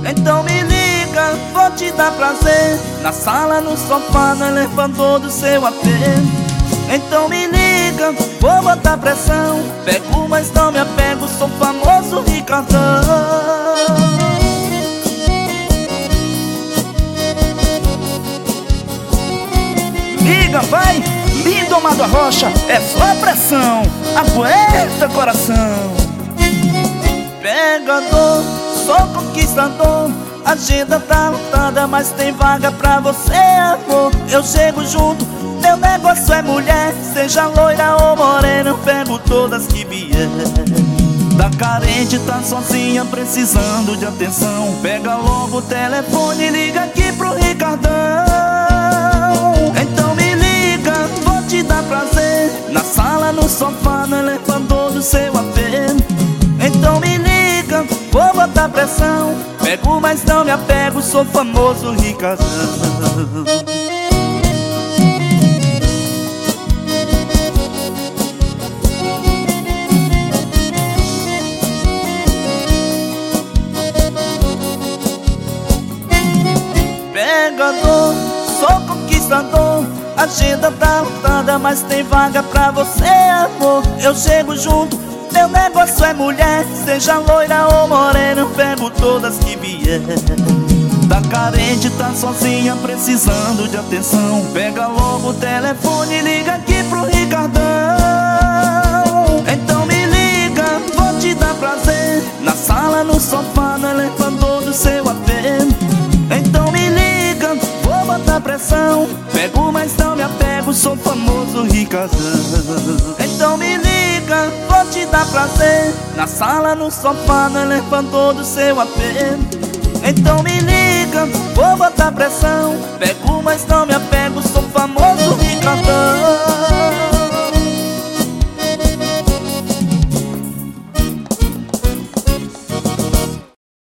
Então me liga, vou te dar prazer. Na sala, no sofá, no elevador do seu AP. Então me liga, vou botar pressão. Pego, mas não me apego, sou famoso Ricardão. Liga, vai, lindo Amado Arrocha, é só pressão. Aguenta, coração. Pegador, sou conquistador. A agenda tá lotada, mas tem vaga pra você, amor. Eu chego junto, meu negócio é mulher. Seja loira ou morena, eu pego todas que vier. Tá carente, tá sozinha, precisando de atenção. Pega logo o telefone e liga aqui pro Ricardão. Então me liga, vou te dar prazer. Na sala, no sofá, no elevador do seu AP. Então me liga, vou botar pressão. Pego, mas não me apego, sou famoso Ricardão. Pegador, sou conquistador. A agenda tá lotada, mas tem vaga pra você, amor. Eu chego junto, meu negócio é mulher. Seja loira ou morena, eu pego todas que vier. Tá carente, tá sozinha, precisando de atenção. Pega logo o telefone e liga aqui pro Ricardão. Então me liga, vou te dar prazer. Na sala, no sofá, no elevador do seu AP. Então me liga, vou botar pressão. Pego, mas não me apego, sou famoso Ricardão. Então me liga, vou te dar prazer. Na sala, no sofá, no elevador do seu AP. Então me liga, vou botar pressão. Pego, mas não me